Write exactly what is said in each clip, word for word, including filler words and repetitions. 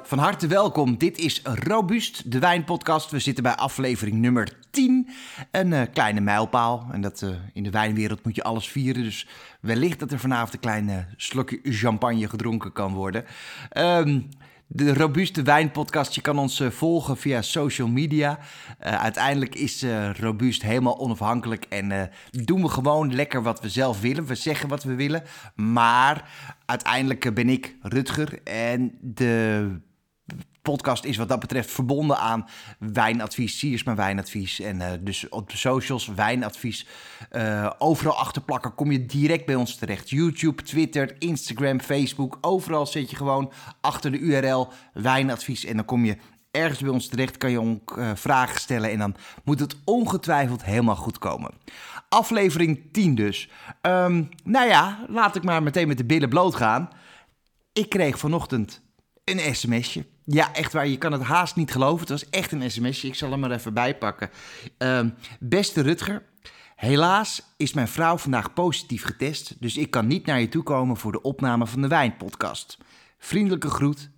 Van harte welkom. Dit is Robuust, de wijnpodcast. We zitten bij aflevering nummer tien. Een uh, kleine mijlpaal. En dat uh, in de wijnwereld moet je alles vieren. Dus wellicht dat er vanavond een klein uh, slokje champagne gedronken kan worden. Um, de Robuuste wijnpodcast, je kan ons uh, volgen via social media. Uh, uiteindelijk is uh, Robuust helemaal onafhankelijk. En uh, doen we gewoon lekker wat we zelf willen. We zeggen wat we willen. Maar uiteindelijk uh, ben ik Rutger. En de podcast is wat dat betreft verbonden aan wijnadvies. Siersma wijnadvies. En uh, dus op de socials wijnadvies. Uh, overal achterplakken kom je direct bij ons terecht. YouTube, Twitter, Instagram, Facebook. Overal zet je gewoon achter de U R L wijnadvies. En dan kom je ergens bij ons terecht. Kan je ook uh, vragen stellen. En dan moet het ongetwijfeld helemaal goed komen. Aflevering tien dus. Um, nou ja, laat ik maar meteen met de billen bloot gaan. Ik kreeg vanochtend een sms'je. Ja, echt waar. Je kan het haast niet geloven. Het was echt een sms'je. Ik zal hem er even bij pakken. Uh, beste Rutger, helaas is mijn vrouw vandaag positief getest. Dus ik kan niet naar je toe komen voor de opname van de wijnpodcast. Vriendelijke groet.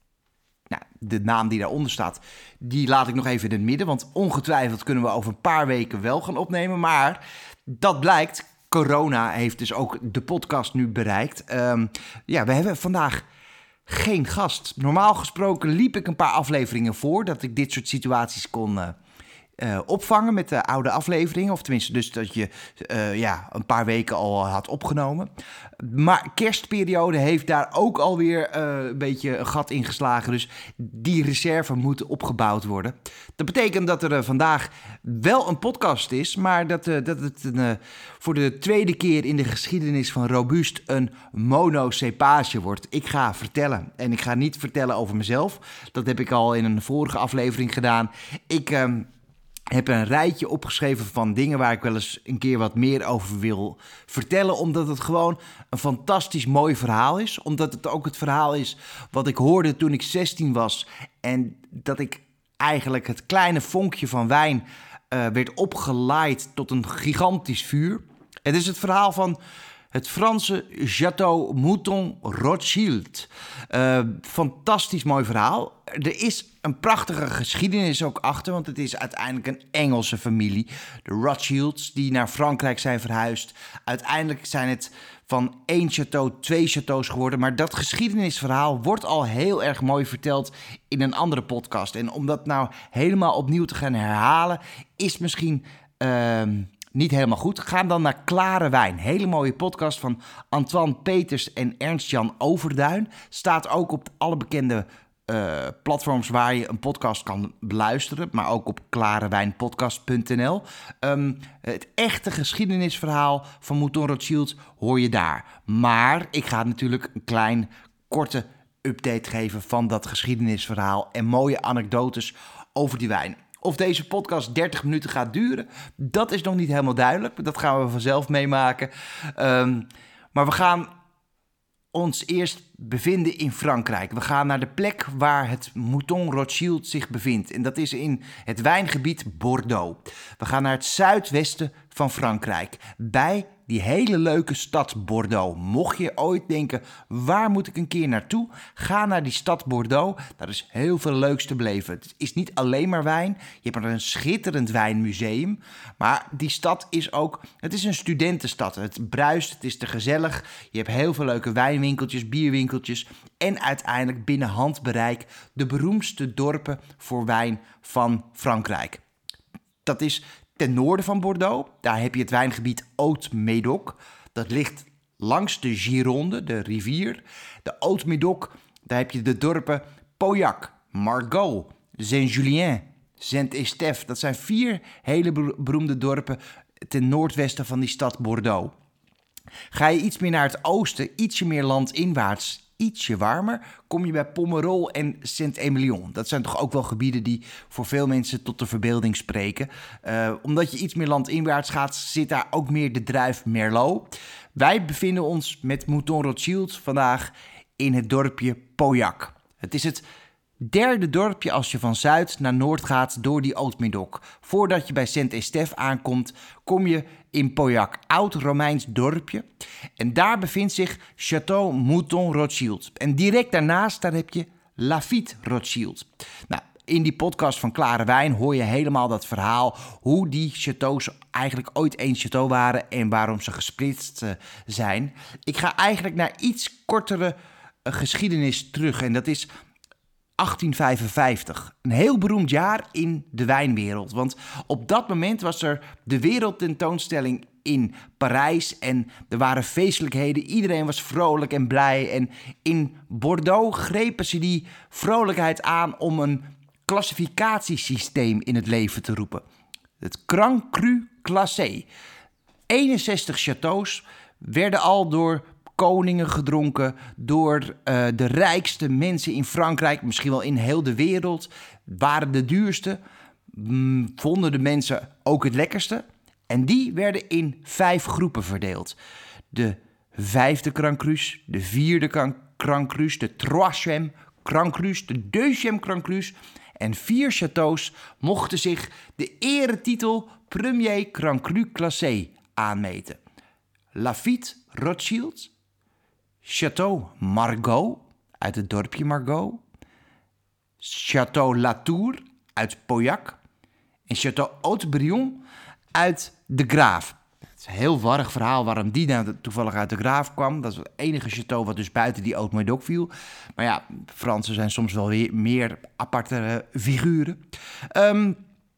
Nou, de naam die daaronder staat, die laat ik nog even in het midden. Want ongetwijfeld kunnen we over een paar weken wel gaan opnemen. Maar dat blijkt, corona heeft dus ook de podcast nu bereikt. Um, ja, we hebben vandaag geen gast. Normaal gesproken liep ik een paar afleveringen voor dat ik dit soort situaties kon uh, uh, opvangen met de oude afleveringen. Of tenminste dus dat je uh, ja, een paar weken al had opgenomen. Maar kerstperiode heeft daar ook alweer uh, een beetje een gat in geslagen. Dus die reserve moet opgebouwd worden. Dat betekent dat er uh, vandaag wel een podcast is, maar dat, uh, dat het een, uh, voor de tweede keer in de geschiedenis van Robuust een monocepage wordt. Ik ga vertellen. En ik ga niet vertellen over mezelf. Dat heb ik al in een vorige aflevering gedaan. Ik Uh, heb een rijtje opgeschreven van dingen waar ik wel eens een keer wat meer over wil vertellen. Omdat het gewoon een fantastisch mooi verhaal is. Omdat het ook het verhaal is wat ik hoorde toen ik zestien was. En dat ik eigenlijk het kleine vonkje van wijn uh, werd opgelaaid tot een gigantisch vuur. Het is het verhaal van het Franse Château Mouton Rothschild. Uh, fantastisch mooi verhaal. Er is een prachtige geschiedenis ook achter, want het is uiteindelijk een Engelse familie. De Rothschilds die naar Frankrijk zijn verhuisd. Uiteindelijk zijn het van één château twee châteaus geworden. Maar dat geschiedenisverhaal wordt al heel erg mooi verteld in een andere podcast. En om dat nou helemaal opnieuw te gaan herhalen, is misschien Uh, niet helemaal goed. Ga dan naar Klare Wijn. Hele mooie podcast van Antoine Peters en Ernst-Jan Overduin. Staat ook op alle bekende uh, platforms waar je een podcast kan beluisteren. Maar ook op klarewijnpodcast punt n l. Um, het echte geschiedenisverhaal van Mouton Rothschild hoor je daar. Maar ik ga natuurlijk een klein, korte update geven van dat geschiedenisverhaal en mooie anekdotes over die wijn. Of deze podcast dertig minuten gaat duren, dat is nog niet helemaal duidelijk. Dat gaan we vanzelf meemaken. Um, maar we gaan ons eerst bevinden in Frankrijk. We gaan naar de plek waar het Mouton Rothschild zich bevindt. En dat is in het wijngebied Bordeaux. We gaan naar het zuidwesten van Frankrijk. Bij die hele leuke stad Bordeaux. Mocht je ooit denken, waar moet ik een keer naartoe? Ga naar die stad Bordeaux. Daar is heel veel leuks te beleven. Het is niet alleen maar wijn. Je hebt er een schitterend wijnmuseum. Maar die stad is ook, het is een studentenstad. Het bruist, het is te gezellig. Je hebt heel veel leuke wijnwinkeltjes, bierwinkeltjes. En uiteindelijk binnen handbereik de beroemdste dorpen voor wijn van Frankrijk. Dat is ten noorden van Bordeaux. Daar heb je het wijngebied Haut-Médoc. Dat ligt langs de Gironde, de rivier. De Haut-Médoc, daar heb je de dorpen Pauillac, Margaux, Saint-Julien, Saint-Estèphe. Dat zijn vier hele beroemde dorpen ten noordwesten van die stad Bordeaux. Ga je iets meer naar het oosten, ietsje meer landinwaarts, ietsje warmer, kom je bij Pomerol en Saint-Émilion. Dat zijn toch ook wel gebieden die voor veel mensen tot de verbeelding spreken. Uh, omdat je iets meer landinwaarts gaat, zit daar ook meer de druif Merlot. Wij bevinden ons met Mouton Rothschild vandaag in het dorpje Pauillac. Het is het derde dorpje als je van zuid naar noord gaat door die Haut-Médoc. Voordat je bij Saint-Estèphe aankomt, kom je in Pauillac, oud-Romeins dorpje. En daar bevindt zich Château Mouton Rothschild. En direct daarnaast, daar heb je Lafite Rothschild. Nou, in die podcast van Klare Wijn hoor je helemaal dat verhaal hoe die chateaus eigenlijk ooit één chateau waren en waarom ze gesplitst uh, zijn. Ik ga eigenlijk naar iets kortere uh, geschiedenis terug en dat is achttien vijfenvijftig. Een heel beroemd jaar in de wijnwereld, want op dat moment was er de wereldtentoonstelling in Parijs en er waren feestelijkheden. Iedereen was vrolijk en blij en in Bordeaux grepen ze die vrolijkheid aan om een klassificatiesysteem in het leven te roepen. Het Grand Cru Classé. eenenzestig chateaus werden al door koningen gedronken, door uh, de rijkste mensen in Frankrijk, misschien wel in heel de wereld, waren de duurste, mm, vonden de mensen ook het lekkerste. En die werden in vijf groepen verdeeld. De vijfde Grand Cru's, de vierde Grand Cru's, de troisième Grand Cru's, de deuxième Grand Cru's. En vier chateaus mochten zich de eretitel Premier Grand Cru Classé aanmeten. Lafite Rothschild, Château Margaux uit het dorpje Margaux, Château Latour uit Pauillac en Château Haut-Brion uit De Graaf. Het is een heel warrig verhaal waarom die nou toevallig uit De Graaf kwam. Dat is het enige château wat dus buiten die Haut-Médoc viel. Maar ja, Fransen zijn soms wel weer meer aparte uh, figuren. Um,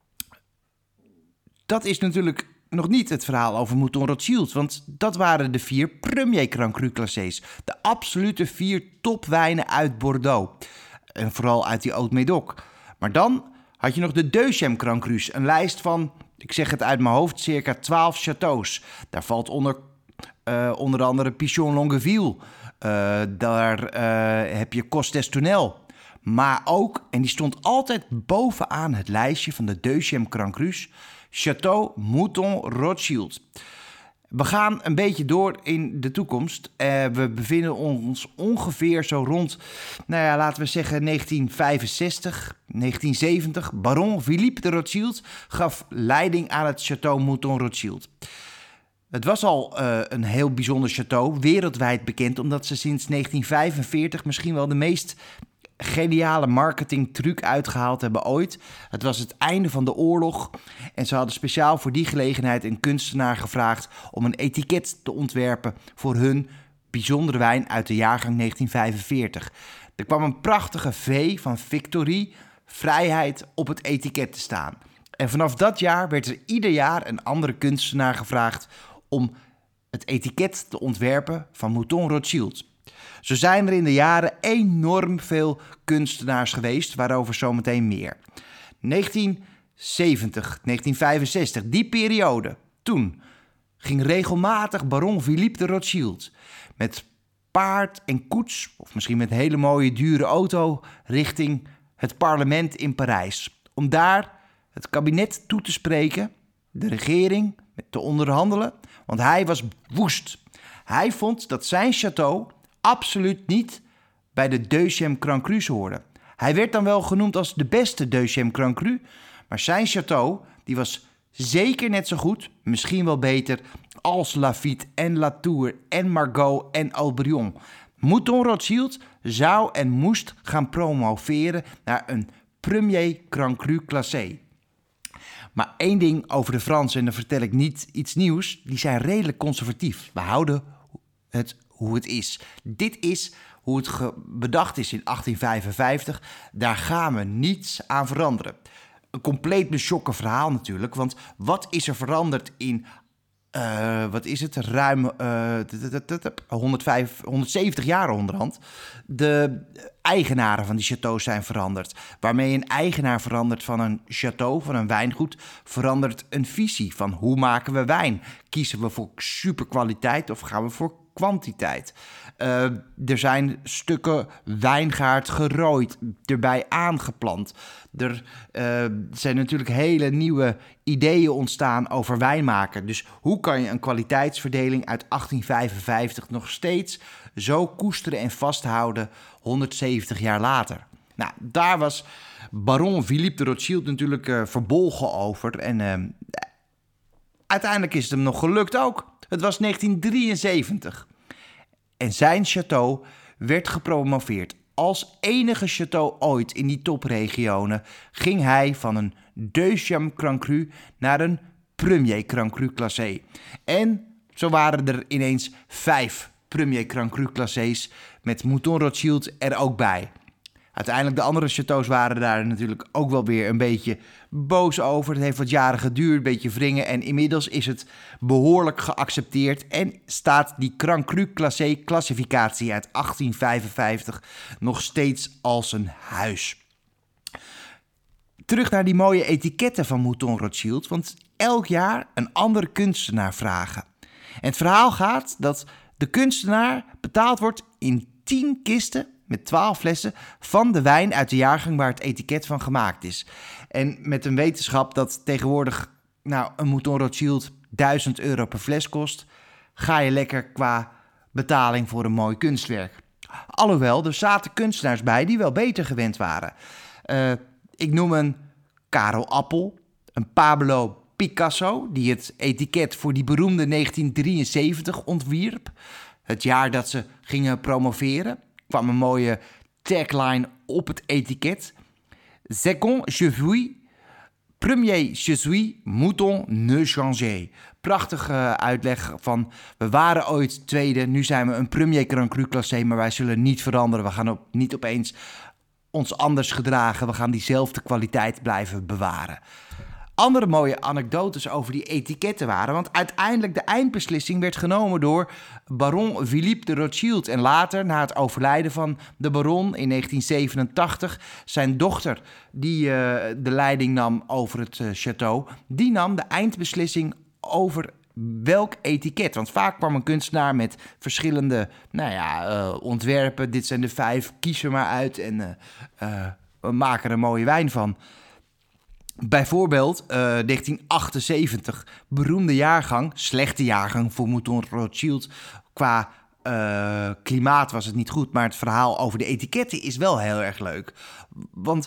dat is natuurlijk nog niet het verhaal over Mouton Rothschild, want dat waren de vier Premier Grand Cru Classés. De absolute vier topwijnen uit Bordeaux. En vooral uit die Haut-Médoc. Maar dan had je nog de deuxième Grand Cru's. Een lijst van, ik zeg het uit mijn hoofd, circa twaalf châteaus. Daar valt onder, uh, onder andere Pichon Longueville. Uh, daar uh, heb je Costes-Tournel. Maar ook, en die stond altijd bovenaan het lijstje van de deuxième Grand Cru's, Château Mouton Rothschild. We gaan een beetje door in de toekomst. Uh, we bevinden ons ongeveer zo rond, nou ja, laten we zeggen negentien vijfenzestig, negentien zeventig. Baron Philippe de Rothschild gaf leiding aan het Château Mouton Rothschild. Het was al uh, een heel bijzonder château, wereldwijd bekend, omdat ze sinds negentien vijfenveertig misschien wel de meest geniale marketingtruc uitgehaald hebben ooit. Het was het einde van de oorlog en ze hadden speciaal voor die gelegenheid een kunstenaar gevraagd om een etiket te ontwerpen voor hun bijzondere wijn uit de jaargang negentien vijfenveertig. Er kwam een prachtige V van Victorie, vrijheid, op het etiket te staan. En vanaf dat jaar werd er ieder jaar een andere kunstenaar gevraagd om het etiket te ontwerpen van Mouton Rothschild. Zo zijn er in de jaren enorm veel kunstenaars geweest, waarover zometeen meer. negentien zeventig, negentien vijfenzestig, die periode. Toen ging regelmatig baron Philippe de Rothschild met paard en koets, of misschien met een hele mooie dure auto, richting het parlement in Parijs. Om daar het kabinet toe te spreken, de regering te onderhandelen, want hij was woest. Hij vond dat zijn château absoluut niet bij de deuxième Grand Cru's hoorde. Hij werd dan wel genoemd als de beste deuxième Grand Cru, maar zijn château die was zeker net zo goed, misschien wel beter, als Lafite en Latour en Margaux en Haut-Brion. Mouton Rothschild zou en moest gaan promoveren naar een Premier Grand Cru Classé. Maar één ding over de Fransen, en dan vertel ik niet iets nieuws, die zijn redelijk conservatief. We houden het hoe het is. Dit is hoe het ge- bedacht is in achttien vijfenvijftig. Daar gaan we niets aan veranderen. Een compleet beschokken verhaal natuurlijk, want wat is er veranderd in, uh, wat is het, ruim uh, honderdvijf, honderdzeventig jaar onderhand? De eigenaren van die chateaus zijn veranderd. Waarmee een eigenaar verandert van een château, van een wijngoed, verandert een visie van hoe maken we wijn? Kiezen we voor superkwaliteit of gaan we voor kwantiteit? Uh, er zijn stukken wijngaard gerooid, erbij aangeplant. Er uh, zijn natuurlijk hele nieuwe ideeën ontstaan over wijn maken. Dus hoe kan je een kwaliteitsverdeling uit achttien vijfenvijftig nog steeds zo koesteren en vasthouden honderdzeventig jaar later? Nou, daar was baron Philippe de Rothschild natuurlijk uh, verbolgen over. En uh, uiteindelijk is het hem nog gelukt ook. Het was negentien drieënzeventig. En zijn château werd gepromoveerd als enige château ooit in die topregionen ging hij van een Deuxième Grand Cru naar een Premier Grand Cru classé. En zo waren er ineens vijf Premier Grand Cru classés met Mouton Rothschild er ook bij. Uiteindelijk de andere châteaus waren daar natuurlijk ook wel weer een beetje boos over. Het heeft wat jaren geduurd, een beetje wringen. En inmiddels is het behoorlijk geaccepteerd. En staat die Grand Cru Classé klassificatie uit achttien vijfenvijftig nog steeds als een huis. Terug naar die mooie etiketten van Mouton Rothschild. Want elk jaar een andere kunstenaar vragen. En het verhaal gaat dat de kunstenaar betaald wordt in tien kisten met twaalf flessen van de wijn uit de jaargang waar het etiket van gemaakt is. En met een wetenschap dat tegenwoordig nou, een Mouton Rothschild duizend euro per fles kost, ga je lekker qua betaling voor een mooi kunstwerk. Alhoewel, er zaten kunstenaars bij die wel beter gewend waren. Uh, ik noem een Karel Appel, een Pablo Picasso, die het etiket voor die beroemde negentien drieënzeventig ontwierp. Het jaar dat ze gingen promoveren, kwam een mooie tagline op het etiket. Second je suis, premier je suis, mouton ne changer. Prachtige uitleg van, we waren ooit tweede, nu zijn we een Premier Grand Cru classé, maar wij zullen niet veranderen. We gaan op, niet opeens ons anders gedragen, we gaan diezelfde kwaliteit blijven bewaren. Andere mooie anekdotes over die etiketten waren, want uiteindelijk de eindbeslissing werd genomen door baron Philippe de Rothschild. En later, na het overlijden van de baron in negentien zevenentachtig, zijn dochter die uh, de leiding nam over het uh, château, die nam de eindbeslissing over welk etiket. Want vaak kwam een kunstenaar met verschillende nou ja, uh, ontwerpen. Dit zijn de vijf, kies er maar uit en uh, uh, we maken er een mooie wijn van. Bijvoorbeeld uh, negentien achtenzeventig, beroemde jaargang, slechte jaargang voor Mouton Rothschild. Qua uh, klimaat was het niet goed, maar het verhaal over de etiketten is wel heel erg leuk. Want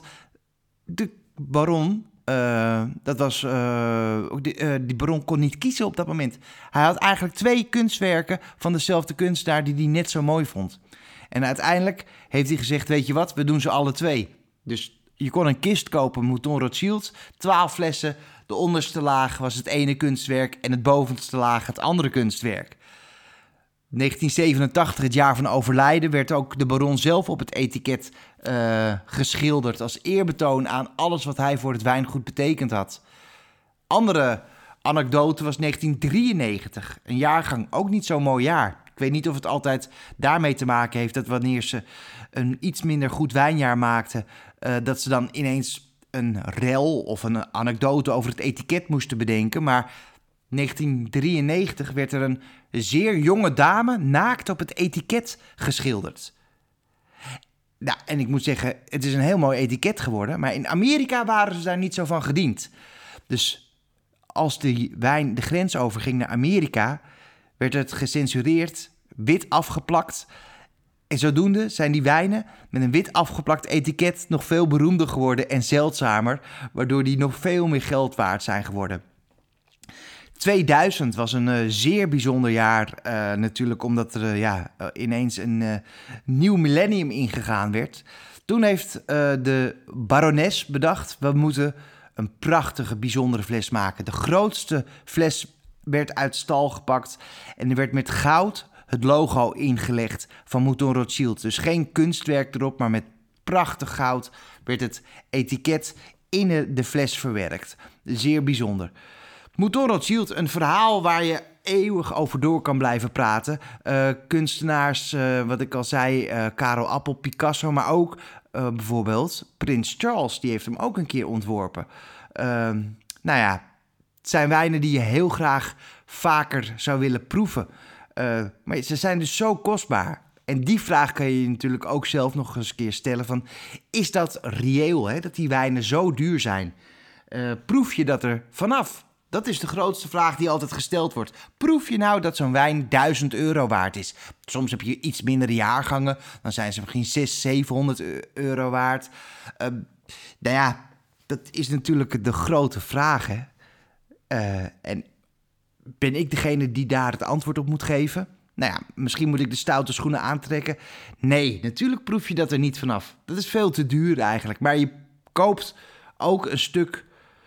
de baron, uh, dat was, uh, die, uh, die baron kon niet kiezen op dat moment. Hij had eigenlijk twee kunstwerken van dezelfde kunstenaar die hij net zo mooi vond. En uiteindelijk heeft hij gezegd, weet je wat, we doen ze alle twee. Dus je kon een kist kopen, Mouton Rothschild, twaalf flessen. De onderste laag was het ene kunstwerk en het bovenste laag het andere kunstwerk. negentien zevenentachtig, het jaar van overlijden, werd ook de baron zelf op het etiket uh, geschilderd als eerbetoon aan alles wat hij voor het wijngoed betekend had. Andere anekdote was negentien drieënnegentig, een jaargang, ook niet zo'n mooi jaar. Ik weet niet of het altijd daarmee te maken heeft dat wanneer ze een iets minder goed wijnjaar maakten, uh, dat ze dan ineens een rel of een anekdote over het etiket moesten bedenken. Maar negentien drieënnegentig werd er een zeer jonge dame naakt op het etiket geschilderd. Nou, en ik moet zeggen, het is een heel mooi etiket geworden, maar in Amerika waren ze daar niet zo van gediend. Dus als die wijn de grens overging naar Amerika, werd het gecensureerd, wit afgeplakt. En zodoende zijn die wijnen met een wit afgeplakt etiket nog veel beroemder geworden en zeldzamer, waardoor die nog veel meer geld waard zijn geworden. tweeduizend was een uh, zeer bijzonder jaar uh, natuurlijk, omdat er uh, ja, uh, ineens een uh, nieuw millennium ingegaan werd. Toen heeft uh, de barones bedacht, we moeten een prachtige, bijzondere fles maken. De grootste fles werd uit stal gepakt en er werd met goud het logo ingelegd van Mouton Rothschild. Dus geen kunstwerk erop, maar met prachtig goud werd het etiket in de fles verwerkt. Zeer bijzonder. Mouton Rothschild, een verhaal waar je eeuwig over door kan blijven praten. Uh, kunstenaars, uh, wat ik al zei, uh, Karel Appel, Picasso, maar ook uh, bijvoorbeeld Prins Charles, die heeft hem ook een keer ontworpen. Uh, nou ja, het zijn wijnen die je heel graag vaker zou willen proeven. Uh, maar ze zijn dus zo kostbaar. En die vraag kan je je natuurlijk ook zelf nog eens een keer stellen van, is dat reëel, hè, dat die wijnen zo duur zijn? Uh, proef je dat er vanaf? Dat is de grootste vraag die altijd gesteld wordt. Proef je nou dat zo'n wijn duizend euro waard is? Soms heb je iets mindere jaargangen, dan zijn ze misschien zeshonderd, zevenhonderd euro waard. Uh, nou ja, dat is natuurlijk de grote vraag, hè? Uh, en ben ik degene die daar het antwoord op moet geven? Nou ja, misschien moet ik de stoute schoenen aantrekken. Nee, natuurlijk proef je dat er niet vanaf. Dat is veel te duur eigenlijk. Maar je koopt ook een stuk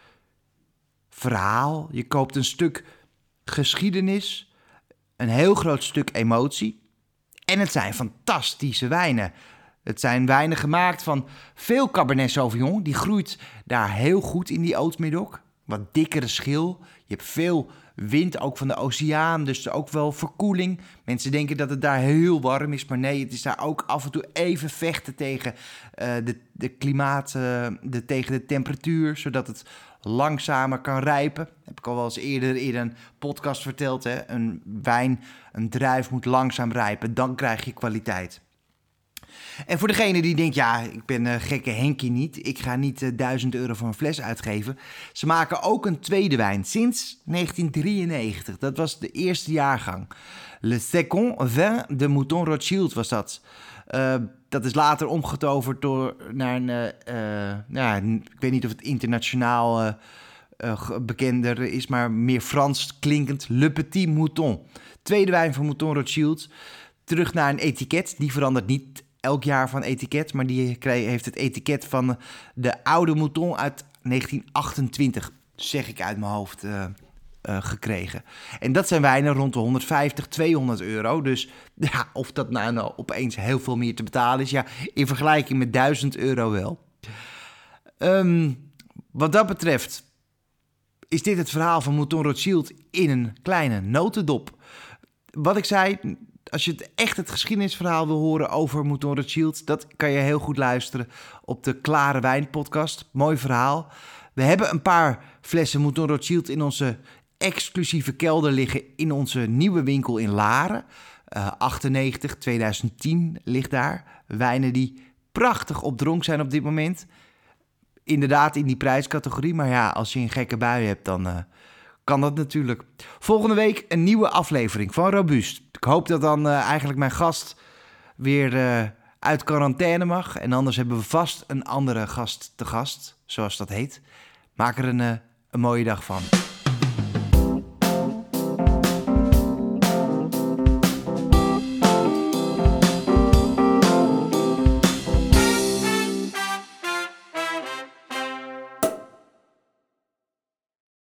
verhaal. Je koopt een stuk geschiedenis. Een heel groot stuk emotie. En het zijn fantastische wijnen. Het zijn wijnen gemaakt van veel Cabernet Sauvignon. Die groeit daar heel goed in die Oud-Médoc. Wat dikkere schil. Je hebt veel wind, ook van de oceaan, dus ook wel verkoeling. Mensen denken dat het daar heel warm is, maar nee, het is daar ook af en toe even vechten tegen uh, de, de klimaat, uh, de, tegen de temperatuur, zodat het langzamer kan rijpen. Dat heb ik al wel eens eerder in een podcast verteld. Hè? Een wijn, een druif moet langzaam rijpen, dan krijg je kwaliteit. En voor degene die denkt, ja, ik ben uh, gekke Henkie niet. Ik ga niet uh, duizend euro voor een fles uitgeven. Ze maken ook een tweede wijn sinds negentien drieënnegentig. Dat was de eerste jaargang. Le Second Vin de Mouton Rothschild was dat. Uh, dat is later omgetoverd door naar een, uh, uh, nou, ik weet niet of het internationaal uh, uh, bekender is, maar meer Frans klinkend. Le Petit Mouton. Tweede wijn van Mouton Rothschild. Terug naar een etiket, die verandert niet elk jaar van etiket, maar die heeft het etiket van de oude Mouton uit negentien achtentwintig, zeg ik uit mijn hoofd, uh, uh, gekregen. En dat zijn wijnen rond de honderdvijftig, tweehonderd euro. Dus ja, of dat nou, nou opeens heel veel meer te betalen is, ja, in vergelijking met duizend euro wel. Um, wat dat betreft is dit het verhaal van Mouton Rothschild in een kleine notendop. Wat ik zei, als je het echt het geschiedenisverhaal wil horen over Mouton Rothschild, dat kan je heel goed luisteren op de Klare Wijn podcast. Mooi verhaal. We hebben een paar flessen Mouton Rothschild in onze exclusieve kelder liggen in onze nieuwe winkel in Laren. Uh, achtennegentig, tweeduizend tien ligt daar. Wijnen die prachtig op dronk zijn op dit moment. Inderdaad in die prijscategorie, maar ja, als je een gekke bui hebt, dan uh, kan dat natuurlijk. Volgende week een nieuwe aflevering van Robuust. Ik hoop dat dan uh, eigenlijk mijn gast weer uh, uit quarantaine mag. En anders hebben we vast een andere gast te gast, zoals dat heet. Maak er een, uh, een mooie dag van.